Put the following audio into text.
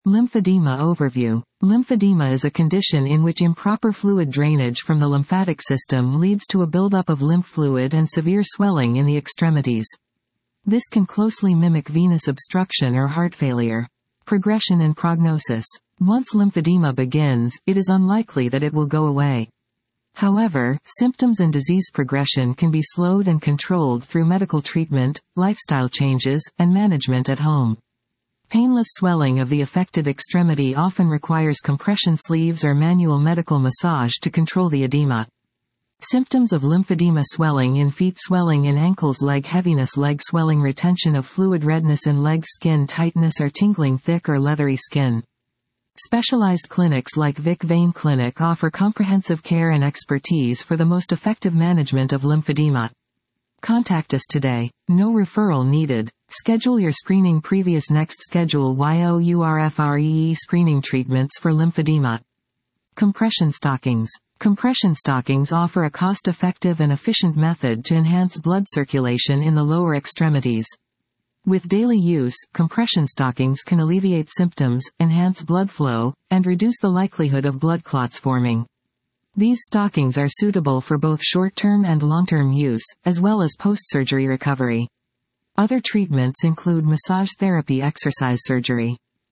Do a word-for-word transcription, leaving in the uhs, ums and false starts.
Lymphedema overview. Lymphedema is a condition in which improper fluid drainage from the lymphatic system leads to a buildup of lymph fluid and severe swelling in the extremities. This can closely mimic venous obstruction or heart failure. Progression and prognosis. Once lymphedema begins, it is unlikely that it will go away. However, symptoms and disease progression can be slowed and controlled through medical treatment, lifestyle changes, and management at home. Painless swelling of the affected extremity often requires compression sleeves or manual medical massage to control the edema. Symptoms of lymphedema: swelling in feet, swelling in ankles, leg heaviness, leg swelling, retention of fluid, redness in leg, skin tightness or tingling, thick or leathery skin. Specialized clinics like Vic Vein Clinic offer comprehensive care and expertise for the most effective management of lymphedema. Contact us today. No referral needed. Schedule your screening. Previous next schedule YOURFREE screening treatments for lymphedema. Compression stockings. Compression stockings offer a cost-effective and efficient method to enhance blood circulation in the lower extremities. With daily use, compression stockings can alleviate symptoms, enhance blood flow, and reduce the likelihood of blood clots forming. These stockings are suitable for both short-term and long-term use, as well as post-surgery recovery. Other treatments include massage therapy, exercise surgery.